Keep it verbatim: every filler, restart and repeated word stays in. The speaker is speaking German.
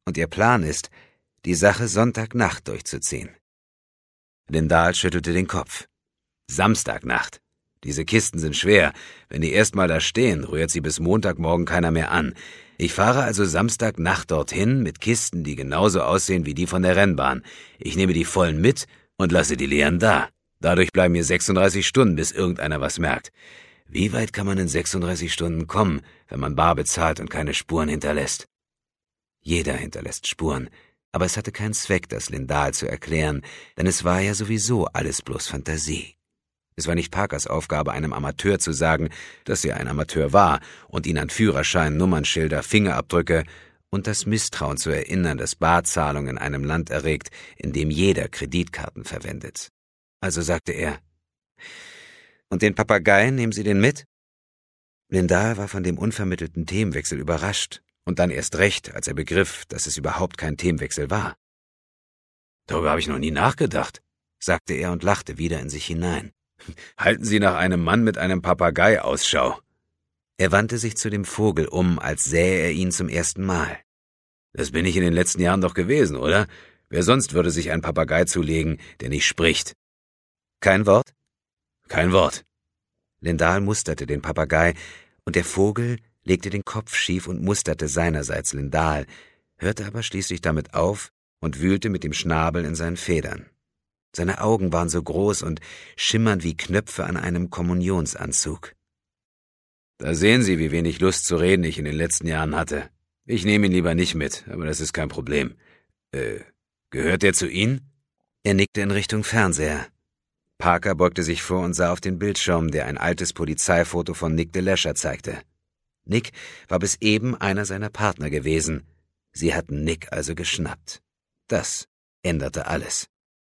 und ihr Plan ist, die Sache Sonntagnacht durchzuziehen. Lindahl schüttelte den Kopf. Samstagnacht. Diese Kisten sind schwer. Wenn die erst mal da stehen, rührt sie bis Montagmorgen keiner mehr an. Ich fahre also Samstagnacht dorthin mit Kisten, die genauso aussehen wie die von der Rennbahn. Ich nehme die vollen mit und lasse die leeren da. Dadurch bleiben mir sechsunddreißig Stunden, bis irgendeiner was merkt. Wie weit kann man in sechsunddreißig Stunden kommen, wenn man bar bezahlt und keine Spuren hinterlässt? Jeder hinterlässt Spuren, aber es hatte keinen Zweck, das Lindahl zu erklären, denn es war ja sowieso alles bloß Fantasie. Es war nicht Parkers Aufgabe, einem Amateur zu sagen, dass er ein Amateur war und ihn an Führerschein, Nummernschilder, Fingerabdrücke und das Misstrauen zu erinnern, das Barzahlung in einem Land erregt, in dem jeder Kreditkarten verwendet. Also sagte er, »Und den Papagei, nehmen Sie den mit?« Lindahl war von dem unvermittelten Themenwechsel überrascht und dann erst recht, als er begriff, dass es überhaupt kein Themenwechsel war. »Darüber habe ich noch nie nachgedacht«, sagte er und lachte wieder in sich hinein. »Halten Sie nach einem Mann mit einem Papagei Ausschau.« Er wandte sich zu dem Vogel um, als sähe er ihn zum ersten Mal. »Das bin ich in den letzten Jahren doch gewesen, oder? Wer sonst würde sich einen Papagei zulegen, der nicht spricht?« »Kein Wort?« »Kein Wort.« Lindahl musterte den Papagei, und der Vogel legte den Kopf schief und musterte seinerseits Lindahl, hörte aber schließlich damit auf und wühlte mit dem Schnabel in seinen Federn. Seine Augen waren so groß und schimmernd wie Knöpfe an einem Kommunionsanzug. »Da sehen Sie, wie wenig Lust zu reden ich in den letzten Jahren hatte. Ich nehme ihn lieber nicht mit, aber das ist kein Problem. Äh, gehört der zu Ihnen?« Er nickte in Richtung Fernseher. Parker beugte sich vor und sah auf den Bildschirm, der ein altes Polizeifoto von Nick de Lesher zeigte. Nick war bis eben einer seiner Partner gewesen. Sie hatten Nick also geschnappt. Das änderte alles.